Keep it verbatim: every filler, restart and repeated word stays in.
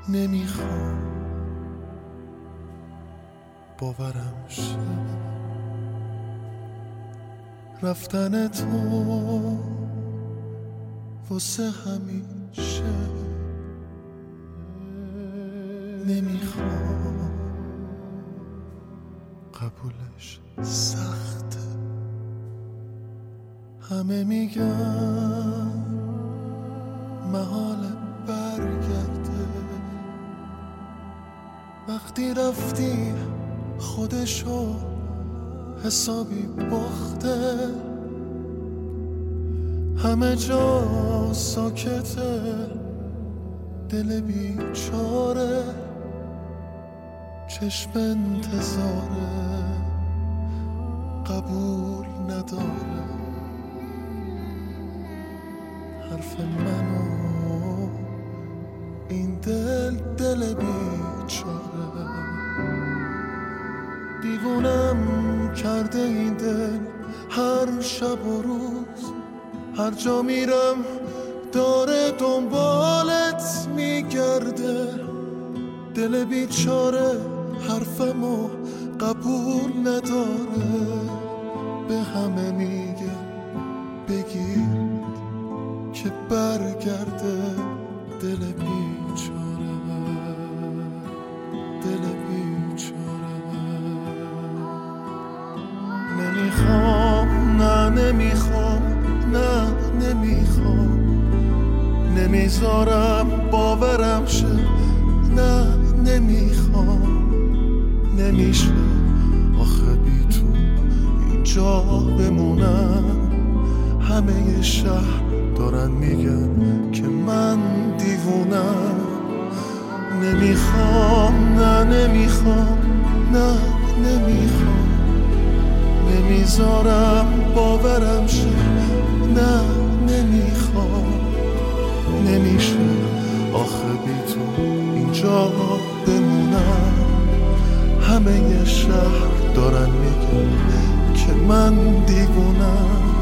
نمیخوام باورم شه رفتن تو واسه همیشه. نمیخوام قبولش سخته، همه میگن محال برگرده، وقتی رفتی خودشو حسابی باخته، همه جا ساکته، دل بیچاره چشم انتظاره قبول نداره حرف منو این دل دل بیچاره. دیوونم کرده این دل هر شب و روز، هر جا میرم داره دنبالت میگرده، دل بیچاره حرفمو قبول نداره، به همه میگه بگید که برگرده، دل بیچاره دل بیچاره. نمیخوام نه نمیخوام نه نمیخوام، نمیذارم باورم شه نه نمیخوام، نمیشه آخه بی تو اینجا بمونم، همه شهر دارن میگن که من دیوونم. نمیخوام نه نمیخوام نه نمیخوام، نمیذارم باورم شه نه نمیخوام، نمیشه آخه بی تو اینجا بمونم، همه شهر دارن میگن که من دیوونم.